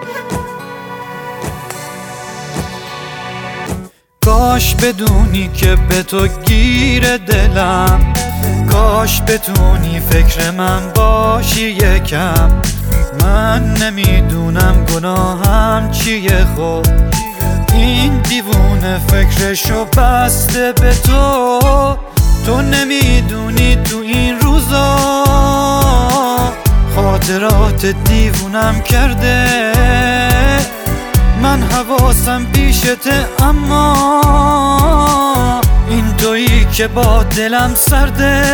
کاش بدونی که به تو گیر دلم، کاش بتونی فکر من باشی یکم. من نمیدونم گناهم چیه، خب این دیوونه فکرشو بسته به تو. تو نمیدونی تو این روزا خاطرات دیوونم کرده. من حواسم پیشته اما این تویی که با دلم سرده.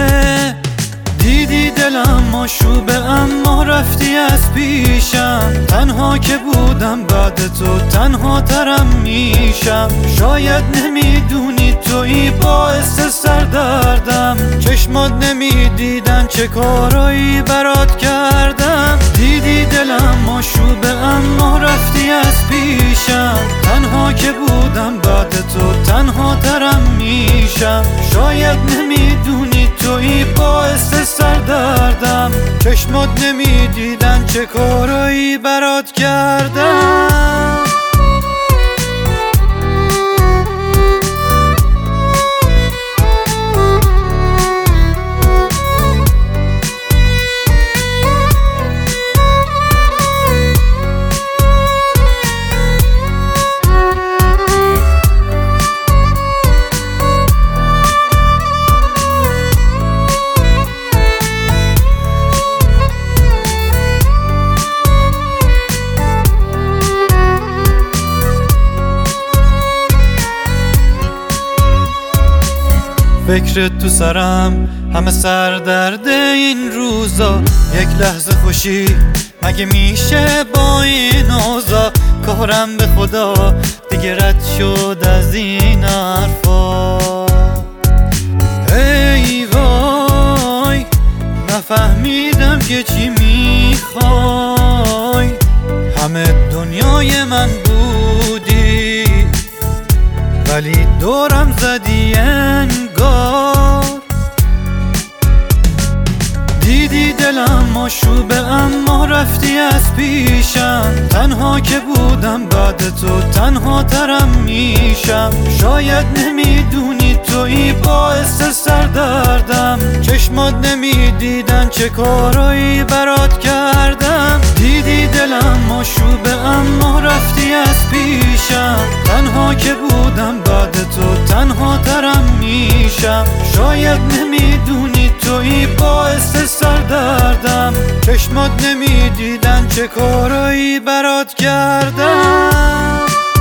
دیدی دلم آشوبه اما رفتی از پیشم. تنها که بودم بعد تو تنها ترم میشم. شاید نمیدونی تویی باعث سردردم. چشمات نمیدیدن چه کارایی برات کردم. دیدی دلم آشوبه اما رفتی از پیشم. تنها که بودم بعد تو تنها ترم میشم. شاید نمیدونی تویی باعث سردردم. چشمات نمیدیدن چه کارایی برات کردم. فکرت تو سرم همه سردرد این روزا. یک لحظه خوشی مگه میشه با این اوضاع؟ کارم به خدا دیگه رد شد از این حرفا. ای وای نفهمیدم که چی میخوای. همه دنیای من بودی ولی دورم زدی انگار. دیدی دلم آشوبه اما رفتی از پیشم. تنها که بودم بعد تو تنها ترم میشم. شاید نمیدونی تویی باعث سردردم. چشمات نمیدیدن چه کارایی برات کردم. دیدی دلم آشوبه اما رفتی از پیشم. تنها که بودم بعد تو تنها ترم میشم. شاید نمیدونی تویی باعث سردردم. چشمات نمیدیدن چه کارایی برات کردم.